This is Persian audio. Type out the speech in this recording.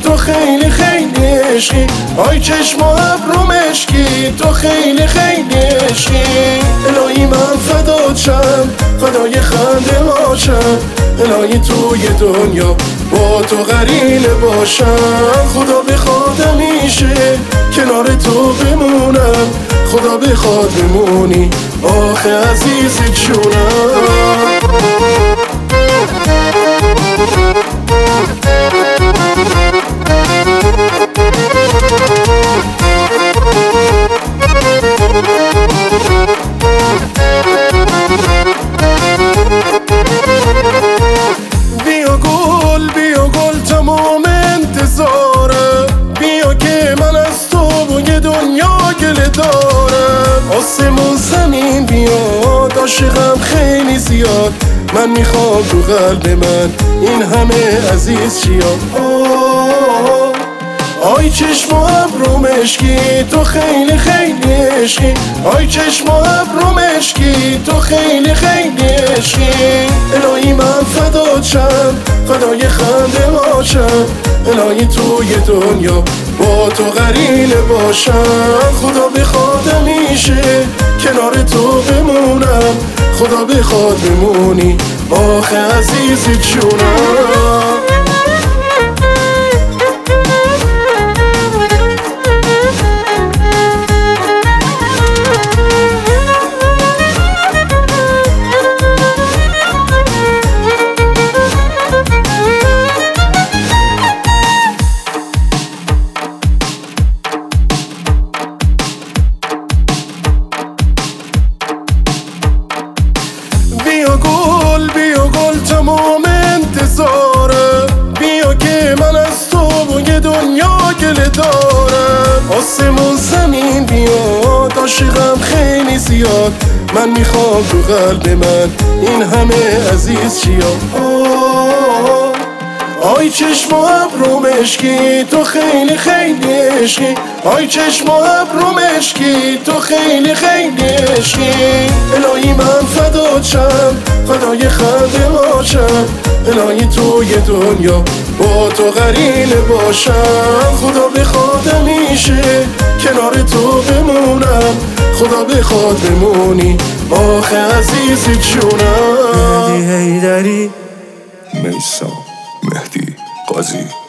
تو خیلی خیلی عشقی، آی چشم و ابرو مشکی، تو خیلی خیلی عشقی. الهی من فدات شم، فدای خنده باشم، الهی توی دنیا با تو قرینه باشم. خدا بخواد همیشه کنار تو بمونم، خدا بخواد بمونی آخه عزیز جونم. بیا گل تمام انتظارم، بیا که من از تو و یه دنیا گله دارم. آسمون زمین بیاد، عاشقم خیلی زیاد، من میخوام تو قلب من این همه عزیز چیاد. آی چشم و ابرو مشکی، تو خیلی خیلی عشقی، آی چشم و ابرو مشکی، تو خیلی خیلی عشقی. الهی من فدات شم، فدای خنده باشم، الهی توی دنیا با تو قرینه باشم. خدا بخواد همیشه کنار تو بمونم، خدا بخواد بمونی آخه عزیز جونم. بیا گل تمام انتظارم، بیا که من از تو و یه دنیا گله دارم. آسمون زمین بیاد، عاشقم خیلی زیاد، من میخوام تو قلب من این همه عزیز چیاد. آی چشم و ابرو مشکی، تو خیلی خیلی عشقی، آی چشم و ابرو مشکی، تو خیلی خیلی عشقی. الهی من فدات شم، فدای خنده باشم، الهی توی دنیا با تو قرینه باشم. خدا بخواد همیشه کنار تو بمونم، خدا بخواد بمونی آخه عزیز جونم. مهدی حیدری، میثم مهدی قاضی.